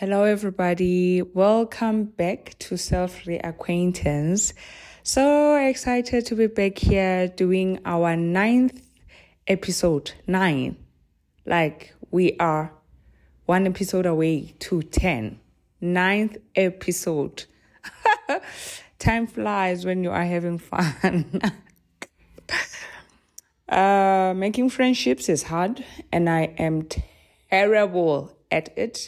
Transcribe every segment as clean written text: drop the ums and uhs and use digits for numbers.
Hello, everybody. Welcome back to Self Reacquaintance. So excited to be back here doing our 9th episode. 9. Like we are one episode away to 10. 9th episode. Time flies when you are having fun. Making friendships is hard, and I am terrible at it.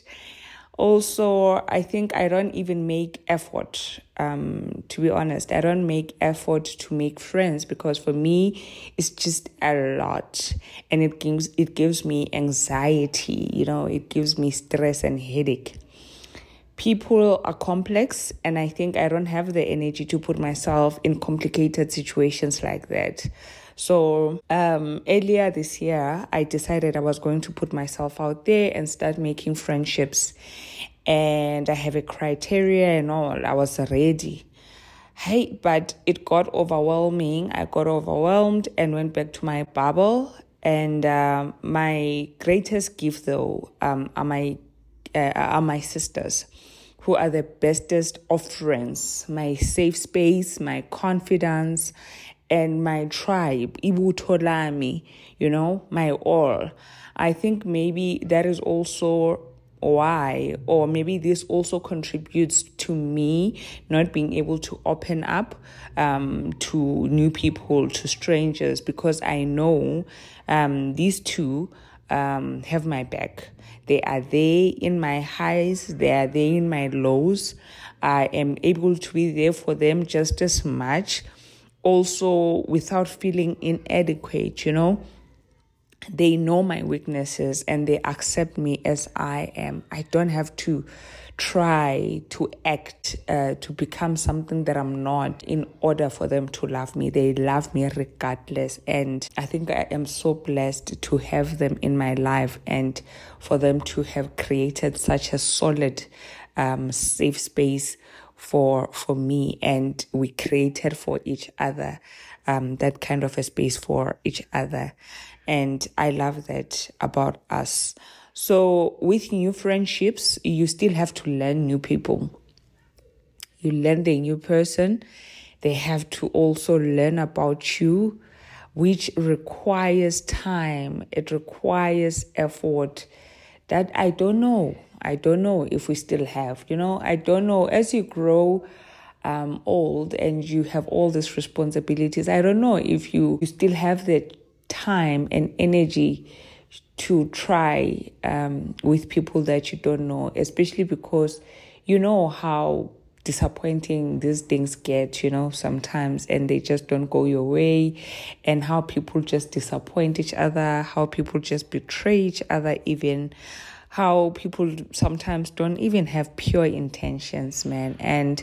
Also, I think I don't even make effort, to be honest. I don't make effort to make friends because for me, it's just a lot. And it gives me anxiety, it gives me stress and headache. People are complex, and I think I don't have the energy to put myself in complicated situations like that. So earlier this year, I decided I was going to put myself out there and start making friendships. And I have a criteria and all. I was ready. Hey, but it got overwhelming. I got overwhelmed and went back to my bubble. And my greatest gift, though, are my sisters, who are the bestest of friends, my safe space, my confidence, and my tribe, Ibu Tolami, my all. I think maybe that is also why, or maybe this also contributes to me not being able to open up to new people, to strangers, because I know these two have my back. They are there in my highs, they are there in my lows. I am able to be there for them just as much, also without feeling inadequate, They know my weaknesses and they accept me as I am. I don't have to try to act to become something that I'm not in order for them to love me. They love me regardless. And I think I am so blessed to have them in my life and for them to have created such a solid, safe space for me. And we created for each other that kind of a space for each other. And I love that about us. So with new friendships, you still have to learn new people. You learn the new person. They have to also learn about you, which requires time. It requires effort that I don't know. I don't know if we still have, I don't know. As you grow old and you have all these responsibilities, I don't know if you still have the time and energy to try with people that you don't know, especially because you know how disappointing these things get, sometimes, and they just don't go your way, and how people just disappoint each other, how people just betray each other, even how people sometimes don't even have pure intentions, man. And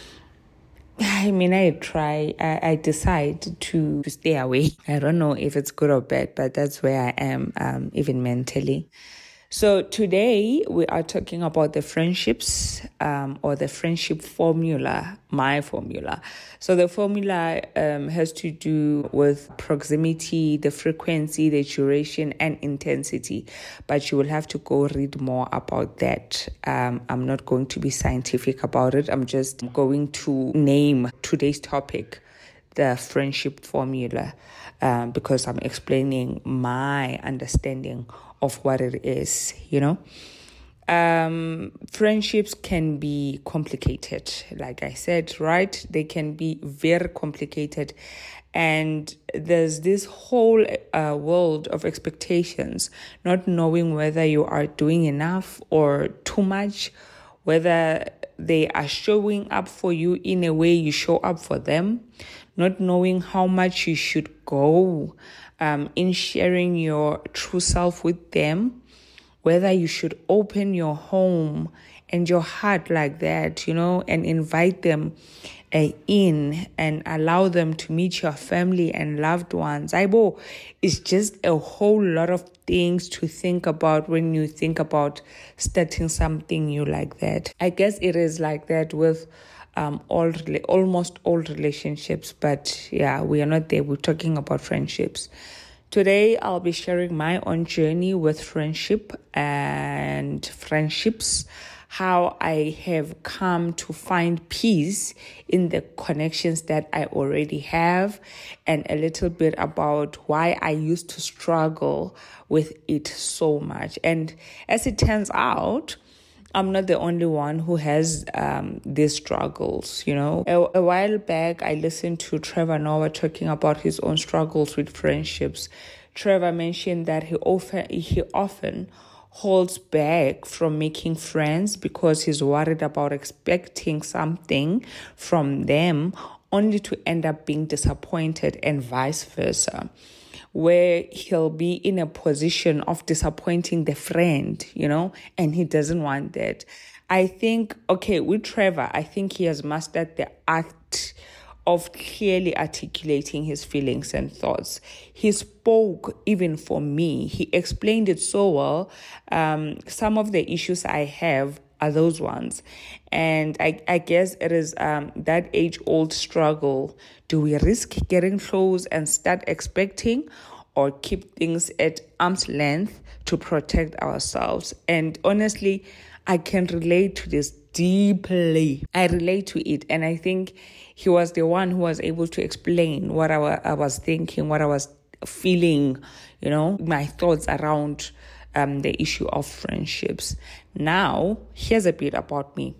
I decide to stay away. I don't know if it's good or bad, but that's where I am, even mentally. So today we are talking about the friendships, or the friendship formula, my formula. So the formula has to do with proximity, the frequency, the duration, and intensity. But you will have to go read more about that. I'm not going to be scientific about it. I'm just going to name today's topic, the friendship formula, because I'm explaining my understanding of what it is, Friendships can be complicated, like I said, right? They can be very complicated. And there's this whole world of expectations, not knowing whether you are doing enough or too much, whether they are showing up for you in a way you show up for them, not knowing how much you should go in sharing your true self with them, whether you should open your home and your heart like that, and invite them in and allow them to meet your family and loved ones. It's just a whole lot of things to think about when you think about starting something new like that. I guess it is like that with almost all relationships, but yeah, we are not there. We're talking about friendships. Today, I'll be sharing my own journey with friendship and friendships, how I have come to find peace in the connections that I already have, and a little bit about why I used to struggle with it so much. And as it turns out, I'm not the only one who has these struggles, you know. A while back, I listened to Trevor Noah talking about his own struggles with friendships. Trevor mentioned that he often holds back from making friends because he's worried about expecting something from them only to end up being disappointed, and vice versa, where he'll be in a position of disappointing the friend, you know, and he doesn't want that. I think, with Trevor, I think he has mastered the art of clearly articulating his feelings and thoughts. He spoke even for me. He explained it so well. Some of the issues I have are those ones. And I guess it is that age-old struggle. Do we risk getting close and start expecting, or keep things at arm's length to protect ourselves? And honestly, I can relate to this deeply. I relate to it. And I think he was the one who was able to explain what I was thinking, what I was feeling, you know, my thoughts around the issue of friendships. Now, here's a bit about me.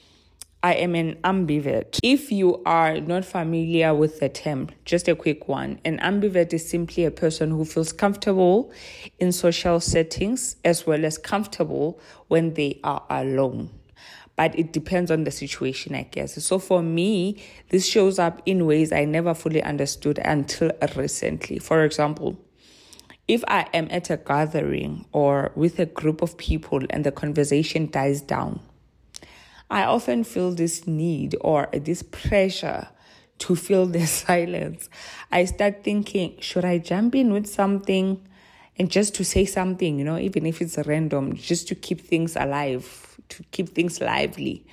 I am an ambivert. If you are not familiar with the term, just a quick one. An ambivert is simply a person who feels comfortable in social settings as well as comfortable when they are alone. But it depends on the situation, I guess. So for me, this shows up in ways I never fully understood until recently. For example, if I am at a gathering or with a group of people and the conversation dies down, I often feel this need or this pressure to fill the silence. I start thinking, should I jump in with something and just to say something, you know, even if it's random, just to keep things alive, to keep things lively?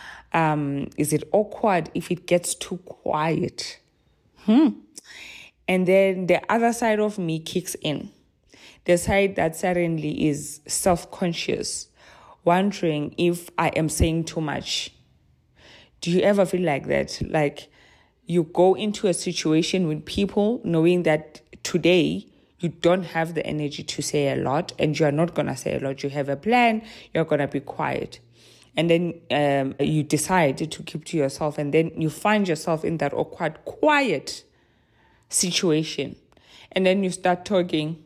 Is it awkward if it gets too quiet? And then the other side of me kicks in. The side that suddenly is self-conscious, wondering if I am saying too much. Do you ever feel like that? Like you go into a situation with people knowing that today you don't have the energy to say a lot and you are not going to say a lot. You have a plan, you're going to be quiet. And then you decide to keep to yourself, and then you find yourself in that awkward, quiet situation. And then you start talking.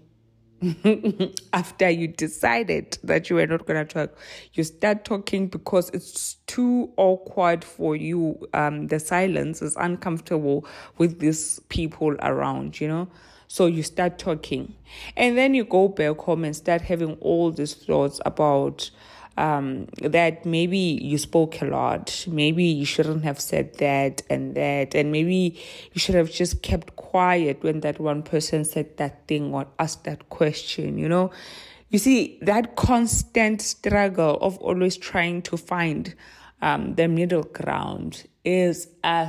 After you decided that you were not going to talk, you start talking because it's too awkward for you. The silence is uncomfortable with these people around, you know. So you start talking, and then you go back home and start having all these thoughts about that maybe you spoke a lot, maybe you shouldn't have said that, and maybe you should have just kept quiet when that one person said that thing or asked that question, you know. You see, that constant struggle of always trying to find the middle ground is a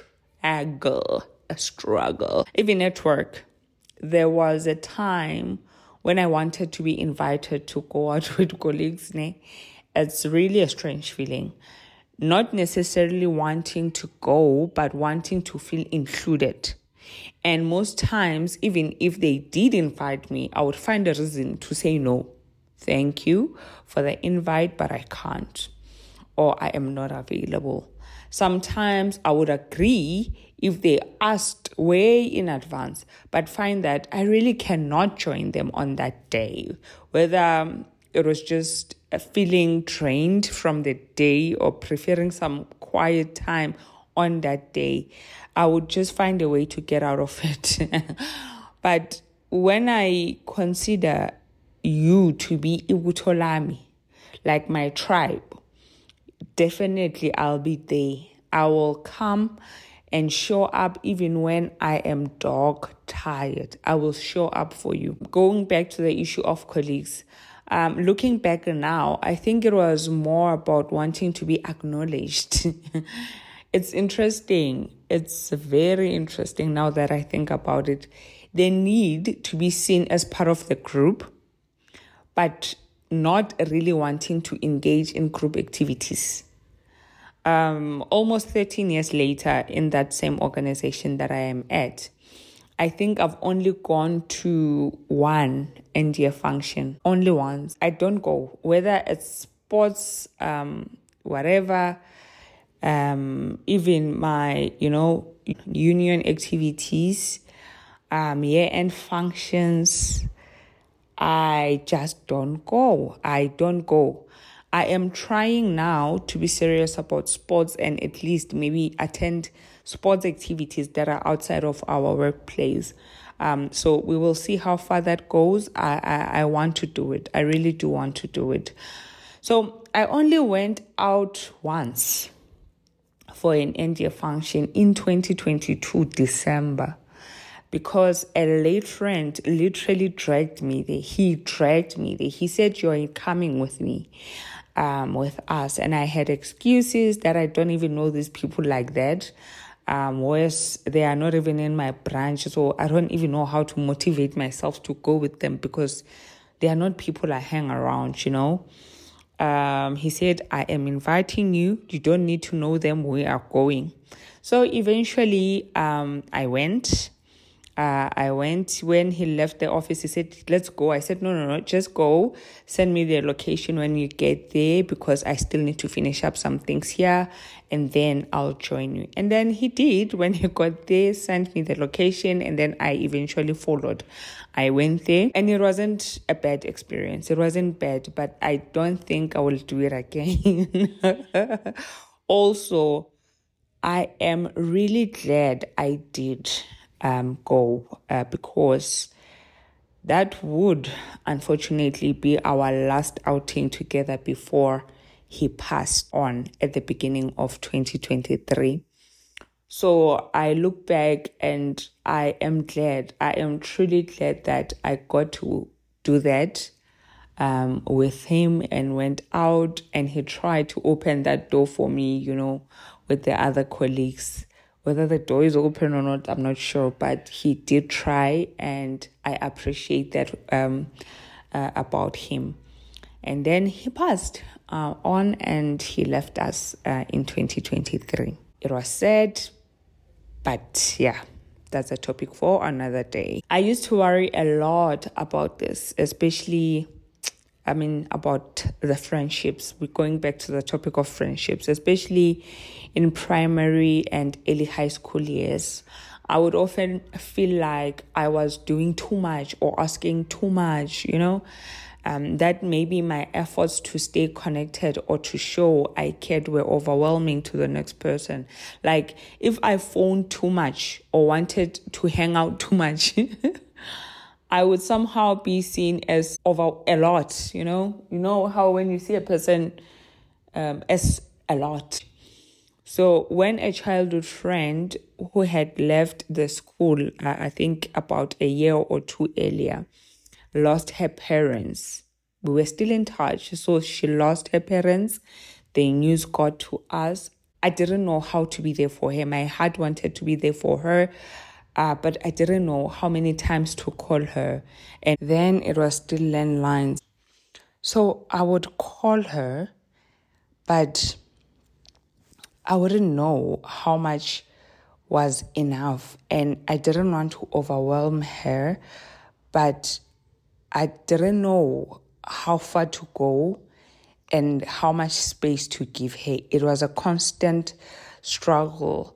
struggle. Even at work, there was a time when I wanted to be invited to go out with colleagues. It's really a strange feeling. Not necessarily wanting to go, but wanting to feel included. And most times, even if they did invite me, I would find a reason to say no. Thank you for the invite, but I can't. Or I am not available. Sometimes I would agree if they asked way in advance, but find that I really cannot join them on that day. Whether it was just feeling drained from the day or preferring some quiet time on that day, I would just find a way to get out of it. But when I consider you to be Ibutolami, like my tribe, definitely I'll be there. I will come and show up even when I am dog tired. I will show up for you. Going back to the issue of colleagues, looking back now, I think it was more about wanting to be acknowledged. It's interesting. It's very interesting now that I think about it. The need to be seen as part of the group, but not really wanting to engage in group activities. Almost 13 years later in that same organization that I am at, I think I've only gone to one NDA function, only once. I don't go, whether it's sports, whatever, even my, union activities, year-end functions, I just don't go. I am trying now to be serious about sports and at least maybe attend sports activities that are outside of our workplace. So we will see how far that goes. I want to do it. I really do want to do it. So I only went out once for an NDA function in 2022, December. Because a late friend literally dragged me there. He dragged me there. He said, "You're coming with me, with us." And I had excuses that I don't even know these people like that. Whereas they are not even in my branch. So I don't even know how to motivate myself to go with them because they are not people I hang around, He said, "I am inviting you. You don't need to know them. We are going." So eventually, I went. When he left the office. He said, "Let's go." I said, no, just go. Send me the location when you get there because I still need to finish up some things here and then I'll join you. And then he did. When he got there, sent me the location and then I eventually followed. I went there and it wasn't a bad experience. It wasn't bad, but I don't think I will do it again. Also, I am really glad I did go because that would unfortunately be our last outing together before he passed on at the beginning of 2023. So I look back and I am truly glad that I got to do that with him and went out and he tried to open that door for me, with the other colleagues. Whether the door is open or not, I'm not sure, but he did try and I appreciate that about him. And then he passed on and he left us in 2023. It was sad, but yeah, that's a topic for another day. I used to worry a lot about this, especially about the friendships. We're going back to the topic of friendships, especially in primary and early high school years. I would often feel like I was doing too much or asking too much, that maybe my efforts to stay connected or to show I cared were overwhelming to the next person. Like if I phoned too much or wanted to hang out too much, I would somehow be seen as over a lot, You know how when you see a person as a lot. So when a childhood friend who had left the school, I think about a year or two earlier, lost her parents. We were still in touch. So she lost her parents. The news got to us. I didn't know how to be there for her. My heart wanted to be there for her. But I didn't know how many times to call her. And then it was still landlines. So I would call her, but I wouldn't know how much was enough. And I didn't want to overwhelm her, but I didn't know how far to go and how much space to give her. It was a constant struggle.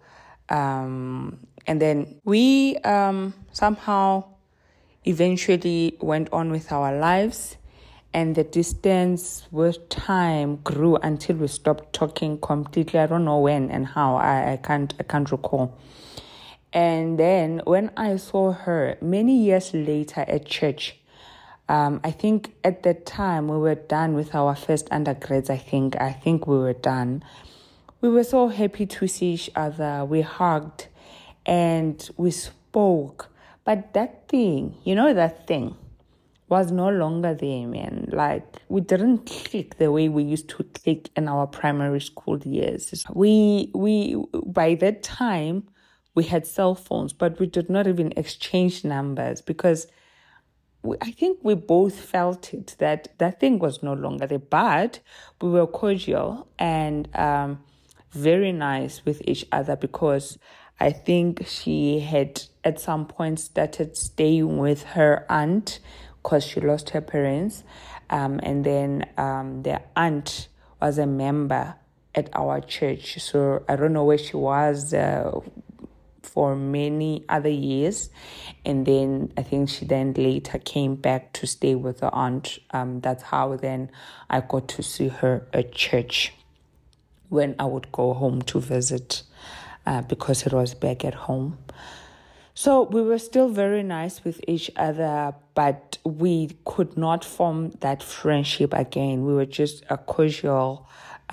And then we somehow eventually went on with our lives, and the distance with time grew until we stopped talking completely. I don't know when and how. I can't recall. And then when I saw her many years later at church, I think at that time we were done with our first undergrads. I think we were done. We were so happy to see each other. We hugged and we spoke. But that thing, that thing was no longer there, man. Like, we didn't click the way we used to click in our primary school years. We by that time, we had cell phones, but we did not even exchange numbers because I think we both felt it, that that thing was no longer there, but we were cordial and very nice with each other, because I think she had at some point started staying with her aunt because she lost her parents. And then their aunt was a member at our church. So I don't know where she was for many other years. And then I think she then later came back to stay with the aunt. That's how then I got to see her at church when I would go home to visit, because it was back at home. So we were still very nice with each other, but we could not form that friendship again. We were just a casual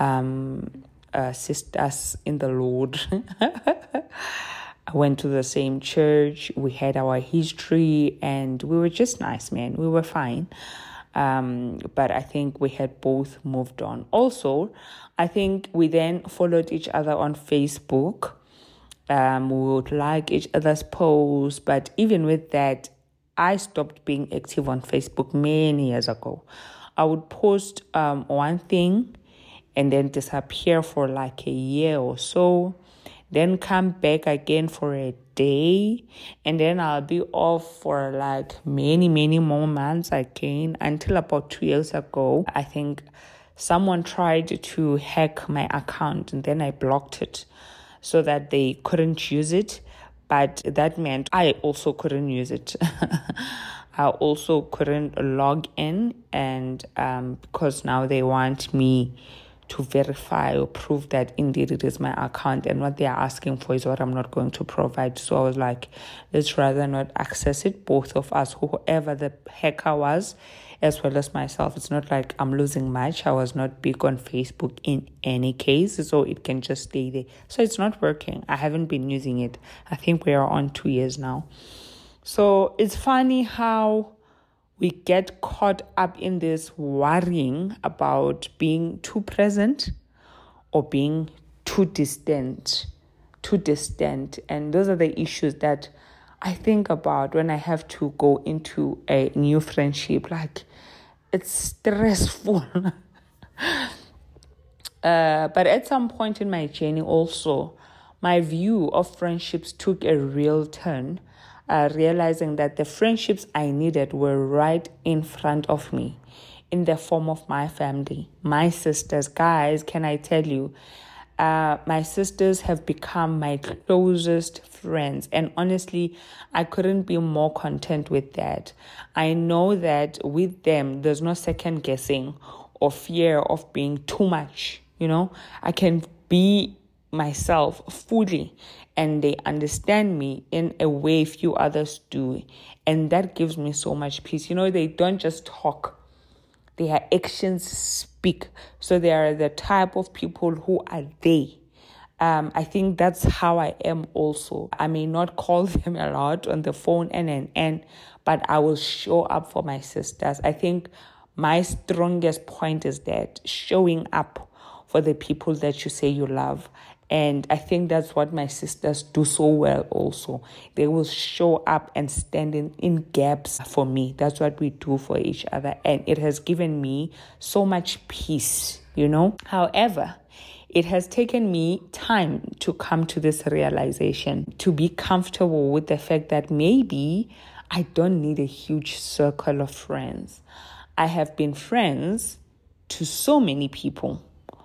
sisters in the Lord. I went to the same church. We had our history, and we were just nice, man. We were fine. But I think we had both moved on. Also, I think we then followed each other on Facebook. We would like each other's posts, but even with that, I stopped being active on Facebook many years ago. I would post one thing and then disappear for like a year or so, then come back again for a day, and then I'll be off for like many more months again, until about 2 years ago. I think someone tried to hack my account, and then I blocked it so that they couldn't use it. But that meant I also couldn't use it. I also couldn't log in, and because now they want me to verify or prove that indeed it is my account, and what they are asking for is what I'm not going to provide. So I was like, let's rather not access it, both of us, whoever the hacker was, as well as myself. It's not like I'm losing much. I was not big on Facebook in any case, so it can just stay there. So it's not working. I haven't been using it. I think we are on 2 years now. So it's funny how we get caught up in this worrying about being too present or being too distant. And those are the issues that I think about when I have to go into a new friendship. Like, it's stressful. But at some point in my journey also, my view of friendships took a real turn, realizing that the friendships I needed were right in front of me in the form of my family, my sisters. Guys, can I tell you, my sisters have become my closest friends. And honestly, I couldn't be more content with that. I know that with them, there's no second guessing or fear of being too much. I can be myself fully, and they understand me in a way few others do. And that gives me so much peace. They don't just talk. Their actions speak. So they are the type of people who are they. I think that's how I am also. I may not call them a lot on the phone and, but I will show up for my sisters. I think my strongest point is that showing up for the people that you say you love. And I think that's what my sisters do so well also. They will show up and stand in gaps for me. That's what we do for each other. And it has given me so much peace, However, it has taken me time to come to this realization, to be comfortable with the fact that maybe I don't need a huge circle of friends. I have been friends to so many people,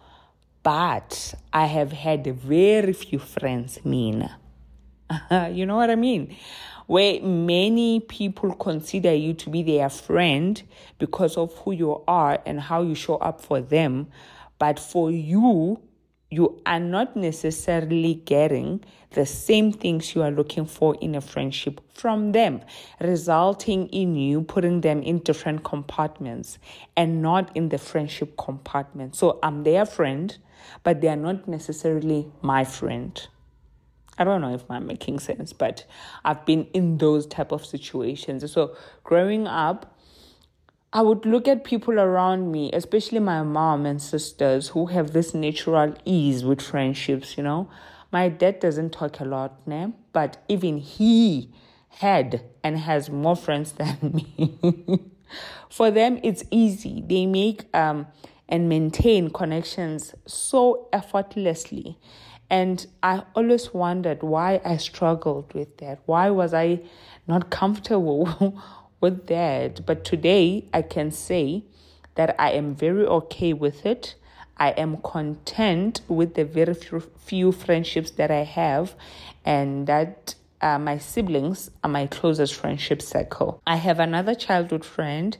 but I have had very few friends, Mina. You know what I mean? Where many people consider you to be their friend because of who you are and how you show up for them. But for you, you are not necessarily getting the same things you are looking for in a friendship from them, resulting in you putting them in different compartments and not in the friendship compartment. So I'm their friend, but they are not necessarily my friend. I don't know if I'm making sense, but I've been in those type of situations. So growing up, I would look at people around me, especially my mom and sisters, who have this natural ease with friendships, My dad doesn't talk a lot, but even he had and has more friends than me. For them, it's easy. They make and maintain connections so effortlessly. And I always wondered why I struggled with that. Why was I not comfortable with that? But today I can say that I am very okay with it. I am content with the very few friendships that I have, and that my siblings are my closest friendship circle. I have another childhood friend,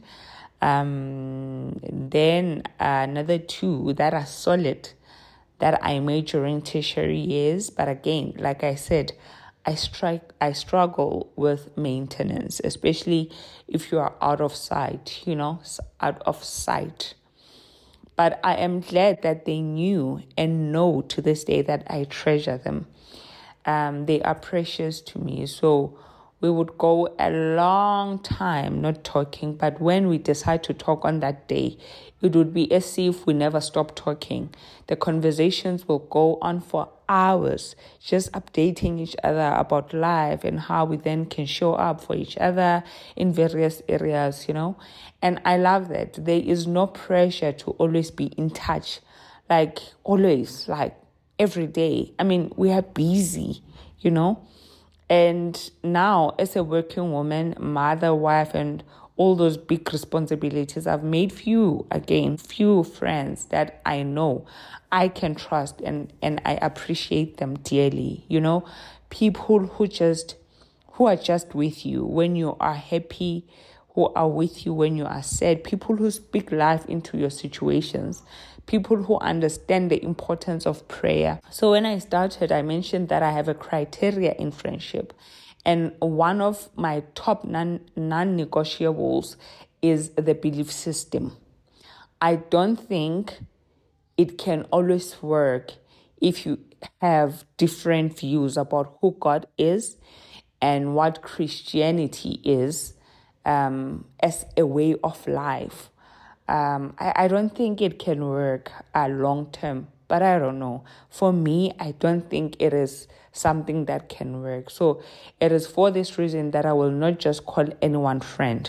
then another two that are solid, that I made during tertiary years. But again, like I said, I struggle with maintenance, especially if you are out of sight, out of sight. But I am glad that they knew and know to this day that I treasure them. They are precious to me. So we would go a long time not talking, but when we decide to talk on that day, it would be as if we never stop talking. The conversations will go on for hours, just updating each other about life and how we then can show up for each other in various areas, And I love that. There is no pressure to always be in touch, like always, like every day. I mean, we are busy, And now, as a working woman, mother, wife, and all those big responsibilities, I've made few friends that I know I can trust and I appreciate them dearly. People who are just with you when you are happy, who are with you when you are sad, people who speak life into your situations, people who understand the importance of prayer. So when I started, I mentioned that I have a criteria in friendship. And one of my top non-negotiables is the belief system. I don't think it can always work if you have different views about who God is and what Christianity is as a way of life. I don't think it can work long term, but I don't know. For me, I don't think it is something that can work. So it is for this reason that I will not just call anyone friend.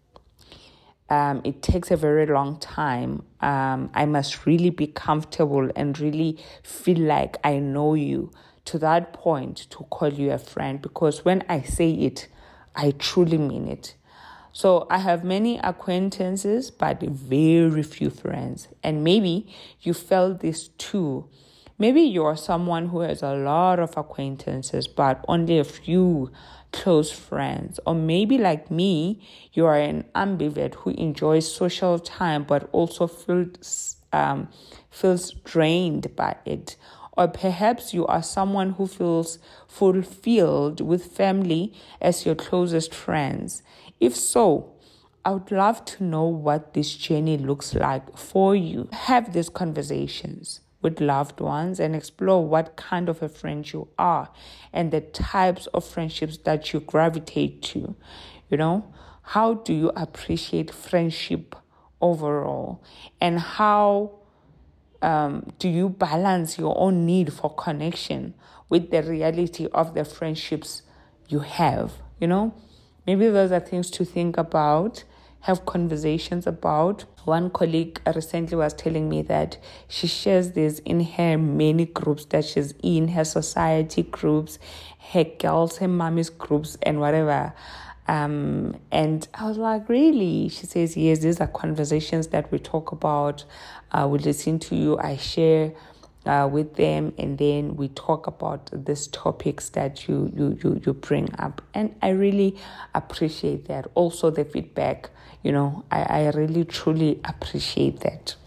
It takes a very long time. I must really be comfortable and really feel like I know you to that point to call you a friend, because when I say it, I truly mean it. So I have many acquaintances, but very few friends. And maybe you felt this too. Maybe you're someone who has a lot of acquaintances, but only a few close friends. Or maybe like me, you are an ambivert who enjoys social time, but also feels drained by it. Or perhaps you are someone who feels fulfilled with family as your closest friends. If so, I would love to know what this journey looks like for you. Have these conversations with loved ones and explore what kind of a friend you are and the types of friendships that you gravitate to. How do you appreciate friendship overall? And how do you balance your own need for connection with the reality of the friendships you have? Maybe those are things to think about, have conversations about. One colleague recently was telling me that she shares this in her many groups that she's in, her society groups, her girls, her mommy's groups, and whatever. And I was like, really? She says, yes, these are conversations that we talk about. We listen to you, I share with them, and then we talk about these topics that you bring up. And I really appreciate that. Also the feedback, I really truly appreciate that.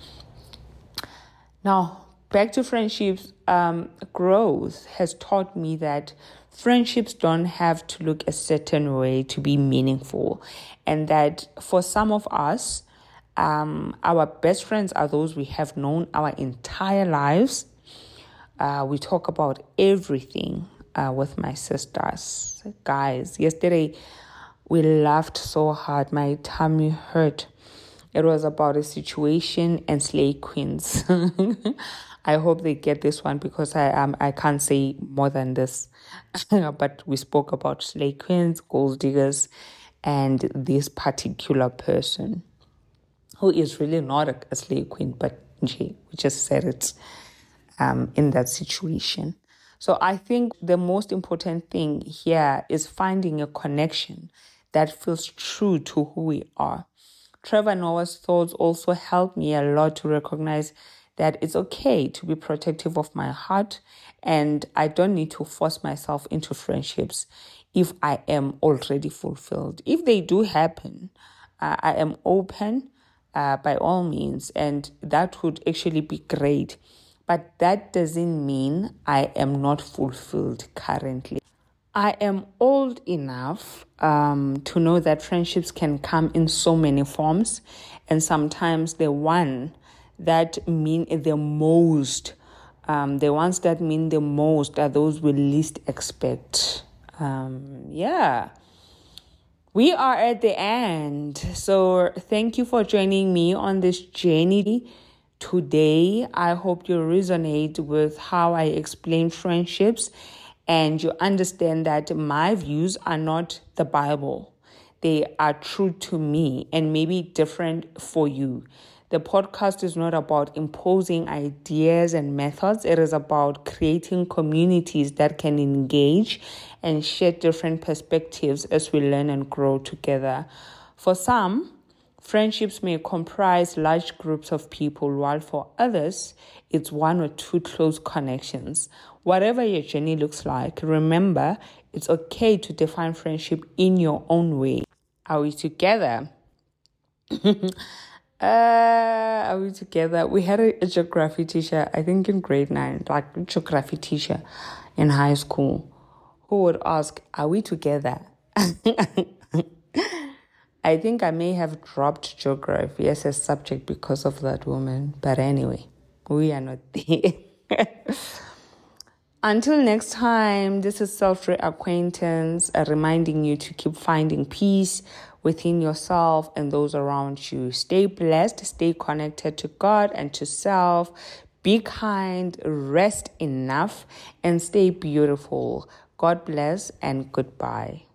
Now, back to friendships. Growth has taught me that friendships don't have to look a certain way to be meaningful, and that for some of us, our best friends are those we have known our entire lives. We talk about everything with my sisters. Guys, yesterday we laughed so hard. My tummy hurt It was about a situation and slay queens. I hope they get this one because I can't say more than this. But we spoke about slay queens, gold diggers, and this particular person who is really not a slay queen, but we just said it in that situation. So I think the most important thing here is finding a connection that feels true to who we are. Trevor Noah's thoughts also helped me a lot to recognize that it's okay to be protective of my heart, and I don't need to force myself into friendships if I am already fulfilled. If they do happen, I am open by all means, and that would actually be great. But that doesn't mean I am not fulfilled currently. I am old enough to know that friendships can come in so many forms, and sometimes the one that mean the most, the ones that mean the most are those we least expect. We are at the end, so thank you for joining me on this journey today. I hope you resonate with how I explain friendships and you understand that my views are not the Bible. They are true to me and maybe different for you. The podcast is not about imposing ideas and methods. It is about creating communities that can engage and share different perspectives as we learn and grow together. For some, friendships may comprise large groups of people, while for others, it's one or two close connections. Whatever your journey looks like, remember, it's okay to define friendship in your own way. Are we together? Are we together? We had a geography teacher, I think in grade 9, like a geography teacher in high school, who would ask, are we together? I think I may have dropped geography as a subject because of that woman. But anyway, we are not there. Until next time, this is Self-Reacquaintance, reminding you to keep finding peace within yourself and those around you. Stay blessed, stay connected to God and to self. Be kind, rest enough, and stay beautiful. God bless and goodbye.